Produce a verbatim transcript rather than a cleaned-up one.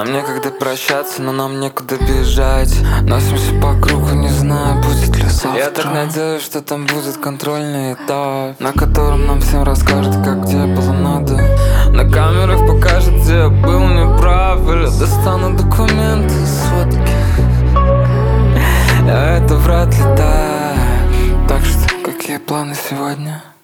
Нам некогда прощаться, но нам некуда бежать. Носимся по кругу, не знаю, будет ли завтра. Я так надеюсь, что там будет контрольный этап, на котором нам всем расскажут, как где было надо. На камерах покажет, где я был неправ. Или достану документы, сводки. А это вряд ли так. Так что, какие планы сегодня?